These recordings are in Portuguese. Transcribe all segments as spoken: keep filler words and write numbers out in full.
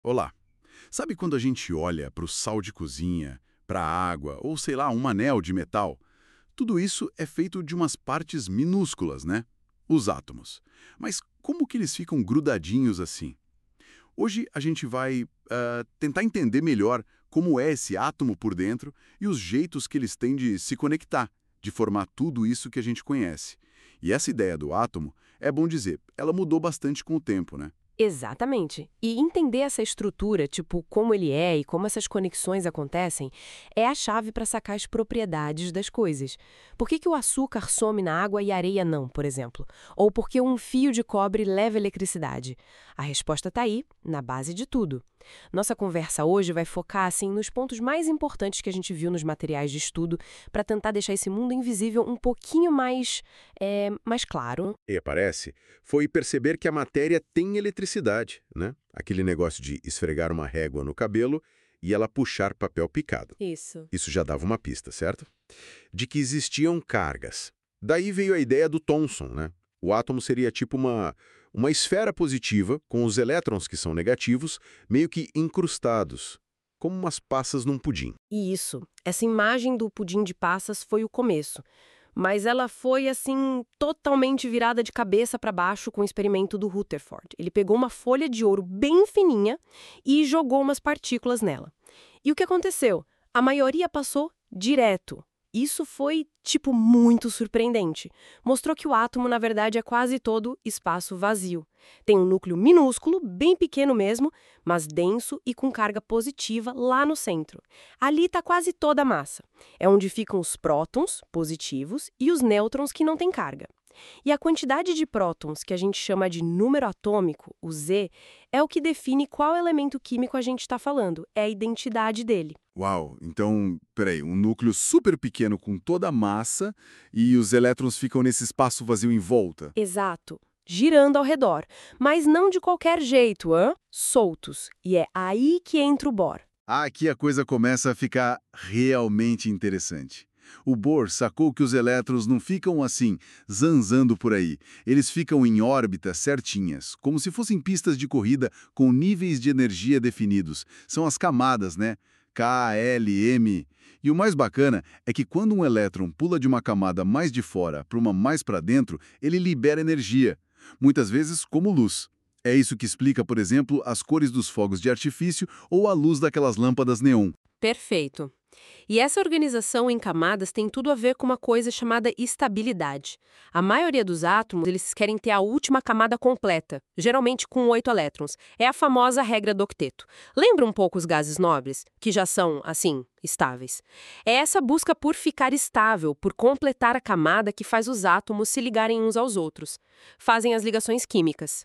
Olá. Sabe quando a gente olha para o sal de cozinha, para a água ou, sei lá, um anel de metal? Tudo isso é feito de umas partes minúsculas, né? Os átomos. Mas como que eles ficam grudadinhos assim? Hoje a gente vai ah, tentar entender melhor como é esse átomo por dentro e os jeitos que eles têm de se conectar, de formar tudo isso que a gente conhece. E essa ideia do átomo, é bom dizer, ela mudou bastante com o tempo, né? Exatamente. E entender essa estrutura, tipo como ele é e como essas conexões acontecem, é a chave para sacar as propriedades das coisas. Por que que o açúcar some na água e a areia não, por exemplo? Ou por que um fio de cobre leva eletricidade? A resposta está aí, na base de tudo. Nossa conversa hoje vai focar assim nos pontos mais importantes que a gente viu nos materiais de estudo para tentar deixar esse mundo invisível um pouquinho mais, é, mais claro. E aparece, foi perceber que a matéria tem eletricidade, né? Aquele negócio de esfregar uma régua no cabelo e ela puxar papel picado. Isso. Isso já dava uma pista, certo? De que existiam cargas. Daí veio a ideia do Thomson, né? O átomo seria tipo uma, uma esfera positiva, com os elétrons que são negativos, meio que incrustados, como umas passas num pudim. E isso, essa imagem do pudim de passas foi o começo. Mas ela foi, assim, totalmente virada de cabeça para baixo com o experimento do Rutherford. Ele pegou uma folha de ouro bem fininha e jogou umas partículas nela. E o que aconteceu? A maioria passou direto. Isso foi, tipo, muito surpreendente. Mostrou que o átomo, na verdade, é quase todo espaço vazio. Tem um núcleo minúsculo, bem pequeno mesmo, mas denso e com carga positiva lá no centro. Ali está quase toda a massa. É onde ficam os prótons, positivos, e os nêutrons, que não têm carga. E a quantidade de prótons, que a gente chama de número atômico, o Z, é o que define qual elemento químico a gente está falando, é a identidade dele. Uau, então, peraí, um núcleo super pequeno com toda a massa e os elétrons ficam nesse espaço vazio em volta. Exato. Girando ao redor, mas não de qualquer jeito, hã? Soltos. E é aí que entra o Bohr. Aqui a coisa começa a ficar realmente interessante. O Bohr sacou que os elétrons não ficam assim, zanzando por aí. Eles ficam em órbitas certinhas, como se fossem pistas de corrida com níveis de energia definidos. São as camadas, né? K, L, M. E o mais bacana é que quando um elétron pula de uma camada mais de fora para uma mais para dentro, ele libera energia, muitas vezes como luz. É isso que explica, por exemplo, as cores dos fogos de artifício ou a luz daquelas lâmpadas neon. Perfeito. E essa organização em camadas tem tudo a ver com uma coisa chamada estabilidade. A maioria dos átomos, eles querem ter a última camada completa, geralmente com oito elétrons. É a famosa regra do octeto. Lembra um pouco os gases nobres, que já são, assim, estáveis? É essa busca por ficar estável, por completar a camada que faz os átomos se ligarem uns aos outros. Fazem as ligações químicas.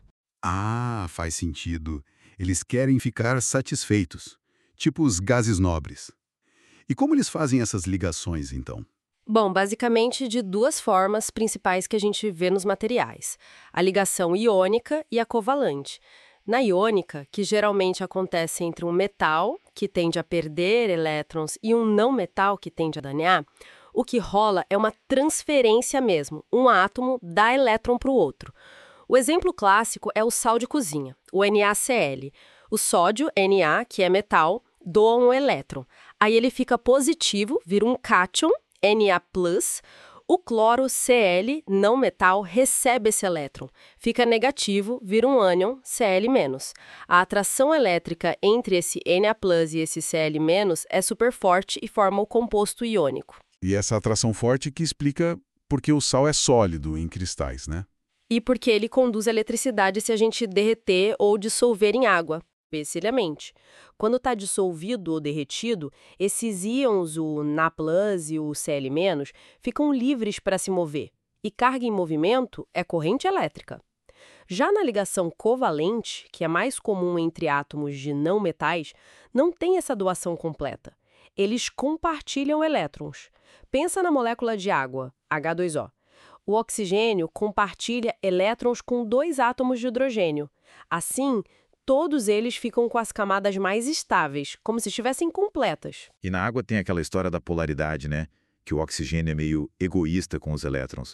Ah, faz sentido. Eles querem ficar satisfeitos, tipo os gases nobres. E como eles fazem essas ligações, então? Bom, basicamente de duas formas principais que a gente vê nos materiais: a ligação iônica e a covalente. Na iônica, que geralmente acontece entre um metal, que tende a perder elétrons, e um não metal, que tende a ganhar, o que rola é uma transferência mesmo. Um átomo dá elétron para o outro. O exemplo clássico é o sal de cozinha, o NaCl. O sódio, Na, que é metal, doa um elétron. Aí ele fica positivo, vira um cátion, Na plus. O cloro, Cl, não metal, recebe esse elétron. Fica negativo, vira um ânion, Cl menos. A atração elétrica entre esse Na plus e esse Cl menos é super forte e forma o composto iônico. E essa atração forte que explica por que o sal é sólido em cristais, né? E porque ele conduz eletricidade se a gente derreter ou dissolver em água, especialmente. Quando está dissolvido ou derretido, esses íons, o Na plus e o Cl menos, ficam livres para se mover. E carga em movimento é corrente elétrica. Já na ligação covalente, que é mais comum entre átomos de não metais, não tem essa doação completa. Eles compartilham elétrons. Pensa na molécula de água, H dois O. O oxigênio compartilha elétrons com dois átomos de hidrogênio. Assim, todos eles ficam com as camadas mais estáveis, como se estivessem completas. E na água tem aquela história da polaridade, né? Que o oxigênio é meio egoísta com os elétrons.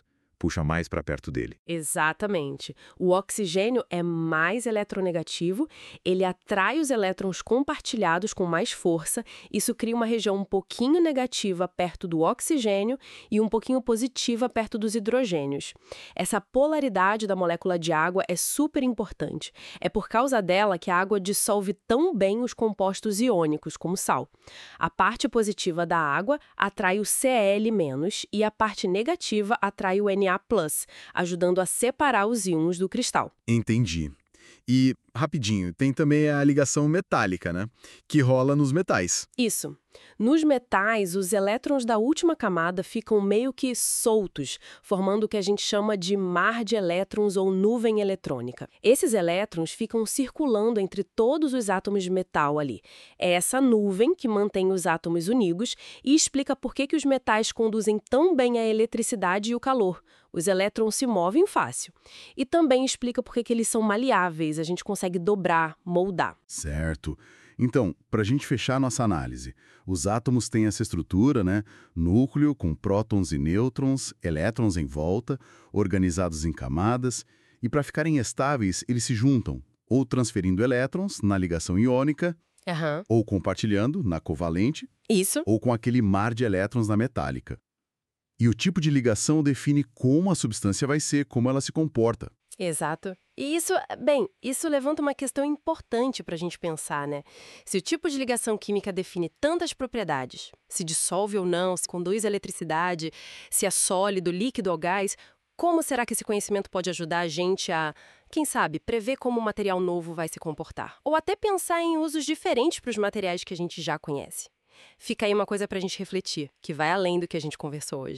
puxa mais para perto dele. Exatamente. O oxigênio é mais eletronegativo, ele atrai os elétrons compartilhados com mais força, isso cria uma região um pouquinho negativa perto do oxigênio e um pouquinho positiva perto dos hidrogênios. Essa polaridade da molécula de água é super importante. É por causa dela que a água dissolve tão bem os compostos iônicos, como sal. A parte positiva da água atrai o Cl menos e a parte negativa atrai o Na plus, ajudando a separar os íons do cristal. Entendi. E, rapidinho, tem também a ligação metálica, né? Que rola nos metais. Isso. Nos metais, os elétrons da última camada ficam meio que soltos, formando o que a gente chama de mar de elétrons ou nuvem eletrônica. Esses elétrons ficam circulando entre todos os átomos de metal ali. É essa nuvem que mantém os átomos unidos e explica por que que os metais conduzem tão bem a eletricidade e o calor. Os elétrons se movem fácil. E também explica por que que eles são maleáveis, a gente consegue dobrar, moldar. Certo. Então, para a gente fechar nossa análise, os átomos têm essa estrutura, né? Núcleo com prótons e nêutrons, elétrons em volta, organizados em camadas, e para ficarem estáveis, eles se juntam, ou transferindo elétrons na ligação iônica, Aham. ou compartilhando na covalente, Isso. ou com aquele mar de elétrons na metálica. E o tipo de ligação define como a substância vai ser, como ela se comporta. Exato. E isso, bem, isso levanta uma questão importante para a gente pensar, né? Se o tipo de ligação química define tantas propriedades, se dissolve ou não, se conduz eletricidade, se é sólido, líquido ou gás, como será que esse conhecimento pode ajudar a gente a, quem sabe, prever como um material novo vai se comportar? Ou até pensar em usos diferentes para os materiais que a gente já conhece? Fica aí uma coisa para a gente refletir, que vai além do que a gente conversou hoje.